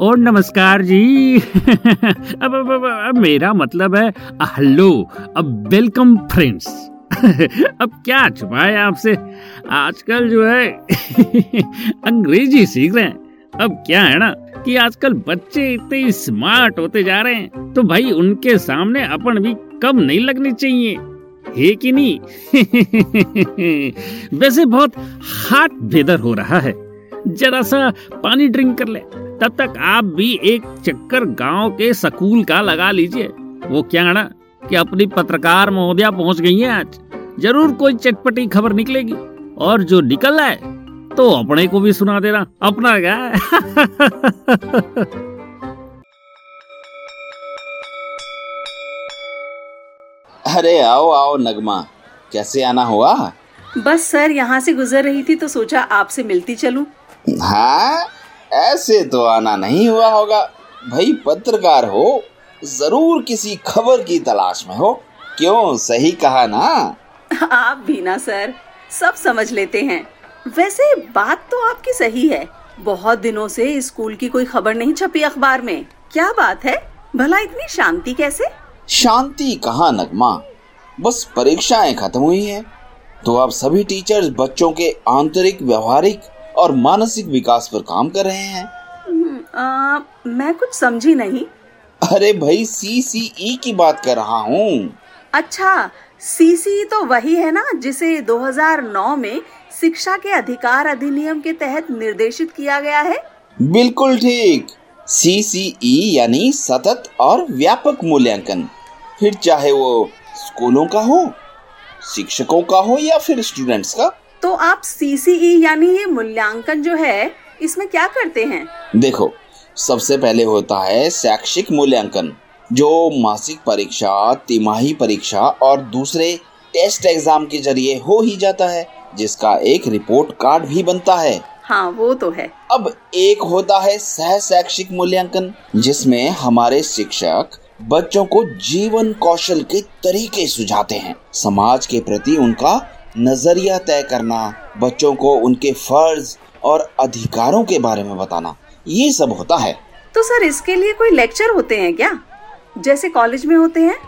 और नमस्कार जी। अब मेरा मतलब है हेलो, अब वेलकम फ्रेंड्स। अब क्या छुपाए आपसे, आजकल जो है अंग्रेजी सीख रहे हैं। अब क्या है ना कि आजकल बच्चे इतने स्मार्ट होते जा रहे हैं, तो भाई उनके सामने अपन भी कम नहीं लगनी चाहिए, है कि नहीं? वैसे बहुत हार्ट वेदर हो रहा है, जरा सा पानी ड्रिंक कर ले, तब तक आप भी एक चक्कर गांव के स्कूल का लगा लीजिए। वो क्या ना कि अपनी पत्रकार महोदया पहुंच गई हैं आज, जरूर कोई चटपटी खबर निकलेगी, और जो निकल आए तो अपने को भी सुना देना, अपना क्या है। अरे आओ आओ नगमा, कैसे आना हुआ? बस सर, यहाँ से गुजर रही थी तो सोचा आपसे मिलती चलूं। हाँ, ऐसे तो आना नहीं हुआ होगा भाई, पत्रकार हो, जरूर किसी खबर की तलाश में हो। क्यों, सही कहा ना? आप भी ना सर, सब समझ लेते हैं। वैसे बात तो आपकी सही है, बहुत दिनों से स्कूल की कोई खबर नहीं छपी अखबार में। क्या बात है भला, इतनी शांति कैसे? शांति कहाँ नगमा, बस परीक्षाएं खत्म हुई हैं, तो अब सभी टीचर्स बच्चों के आंतरिक, व्यवहारिक और मानसिक विकास पर काम कर रहे हैं। मैं कुछ समझी नहीं। अरे भाई, CCE की बात कर रहा हूँ। अच्छा, CCE तो वही है ना जिसे 2009 में शिक्षा के अधिकार अधिनियम के तहत निर्देशित किया गया है? बिल्कुल ठीक, CCE यानी सतत और व्यापक मूल्यांकन। फिर चाहे वो स्कूलों का हो, शिक्षकों का हो या फिर स्टूडेंट्स का। तो आप CCE यानी ये मूल्यांकन जो है, इसमें क्या करते हैं? देखो, सबसे पहले होता है शैक्षिक मूल्यांकन, जो मासिक परीक्षा, तिमाही परीक्षा और दूसरे टेस्ट एग्जाम के जरिए हो ही जाता है, जिसका एक रिपोर्ट कार्ड भी बनता है। हाँ, वो तो है। अब एक होता है सह शैक्षिक मूल्यांकन, जिसमें हमारे शिक्षक बच्चों को जीवन कौशल के तरीके सुझाते हैं, समाज के प्रति उनका नजरिया तय करना, बच्चों को उनके फर्ज और अधिकारों के बारे में बताना, ये सब होता है। तो सर, इसके लिए कोई लेक्चर होते हैं क्या, जैसे कॉलेज में होते हैं?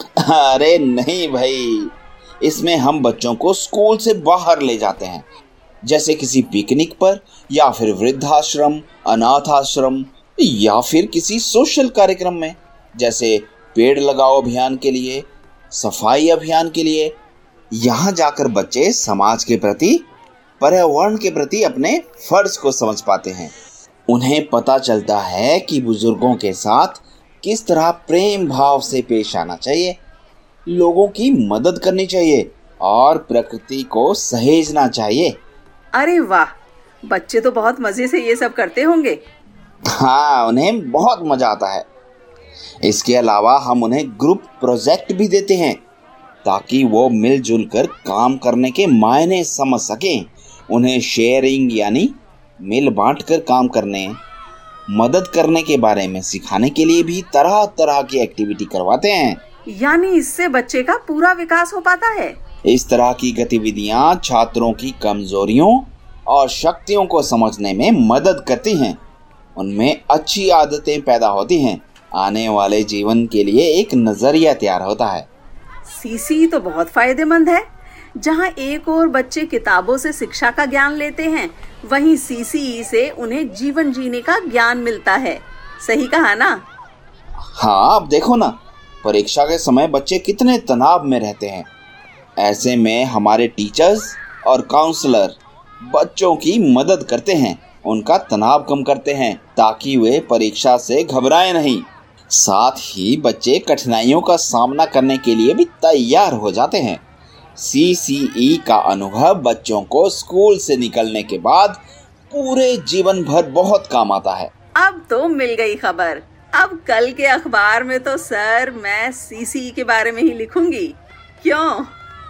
अरे नहीं भाई, इसमें हम बच्चों को स्कूल से बाहर ले जाते हैं, जैसे किसी पिकनिक पर या फिर वृद्धाश्रम, अनाथ आश्रम या फिर किसी सोशल कार्यक्रम में, जैसे पेड़ लगाओ अभियान के लिए, सफाई अभियान के लिए। यहाँ जाकर बच्चे समाज के प्रति, पर्यावरण के प्रति अपने फर्ज को समझ पाते हैं। उन्हें पता चलता है कि बुजुर्गों के साथ किस तरह प्रेम भाव से पेश आना चाहिए, लोगों की मदद करनी चाहिए और प्रकृति को सहेजना चाहिए। अरे वाह, बच्चे तो बहुत मजे से ये सब करते होंगे। हाँ, उन्हें बहुत मजा आता है। इसके अलावा हम उन्हें ग्रुप प्रोजेक्ट भी देते हैं, ताकि वो मिलजुल कर काम करने के मायने समझ सकें। उन्हें शेयरिंग यानी मिल बांट कर काम करने, मदद करने के बारे में सिखाने के लिए भी तरह तरह की एक्टिविटी करवाते हैं। यानी इससे बच्चे का पूरा विकास हो पाता है। इस तरह की गतिविधियां छात्रों की कमजोरियों और शक्तियों को समझने में मदद करती हैं, उनमें अच्छी आदतें पैदा होती हैं, आने वाले जीवन के लिए एक नजरिया तैयार होता है। CCE तो बहुत फायदेमंद है। जहाँ एक और बच्चे किताबों से शिक्षा का ज्ञान लेते हैं, वहीं CCE से उन्हें जीवन जीने का ज्ञान मिलता है। सही कहा ना? हाँ, अब देखो ना, परीक्षा के समय बच्चे कितने तनाव में रहते हैं। ऐसे में हमारे टीचर्स और काउंसलर बच्चों की मदद करते हैं, उनका तनाव कम करते हैं, ताकि वे परीक्षा से घबराएं नहीं। साथ ही बच्चे कठिनाइयों का सामना करने के लिए भी तैयार हो जाते हैं। CCE का अनुभव बच्चों को स्कूल से निकलने के बाद पूरे जीवन भर बहुत काम आता है। अब तो मिल गई खबर। अब कल के अखबार में तो सर मैं CCE के बारे में ही लिखूंगी। क्यों?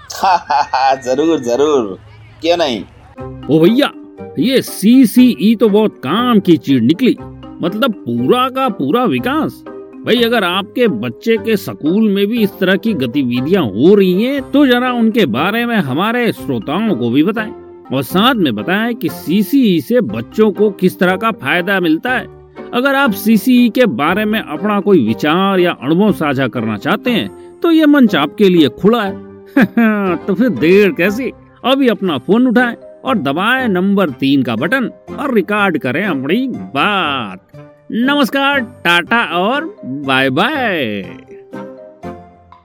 जरूर जरूर, क्यों नहीं। ओ भैया, ये CCE तो बहुत काम की चीज निकली, मतलब पूरा का पूरा विकास। भाई, अगर आपके बच्चे के स्कूल में भी इस तरह की गतिविधियां हो रही हैं, तो जरा उनके बारे में हमारे श्रोताओं को भी बताएं, और साथ में बताएं कि CCE से बच्चों को किस तरह का फायदा मिलता है। अगर आप सीसीई के बारे में अपना कोई विचार या अनुभव साझा करना चाहते हैं तो ये मंच आपके लिए खुला है। तो फिर देर कैसी, अभी अपना फोन उठाएं और दबाएं नंबर 3 का बटन और रिकॉर्ड करें अपनी बात। नमस्कार, टाटा और बाय बाय।